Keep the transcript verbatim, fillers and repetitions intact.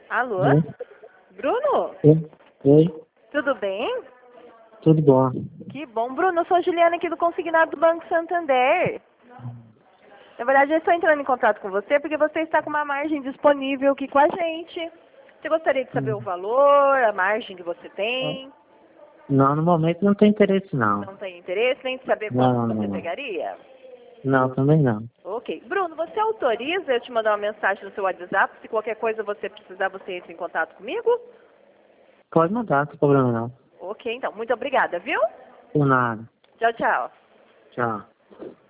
Alô? Oi? Bruno? Oi? Oi? Tudo bem? Tudo bom? Que bom. Bruno, eu sou a Juliana aqui do Consignado do Banco Santander. Na verdade, eu estou entrando em contato com você porque você está com uma margem disponível aqui com a gente. Você gostaria de saber o Hum. valor, a margem que você tem? Não, no momento não tem interesse não. Não tem interesse nem de saber quanto Não, você não, não. pegaria? Não, também não. Ok. Bruno, você autoriza eu te mandar uma mensagem no seu WhatsApp? Se qualquer coisa você precisar, você entra em contato comigo? Pode mandar, não tem problema não. Ok, então. Muito obrigada, viu? Por nada. Tchau, tchau. Tchau.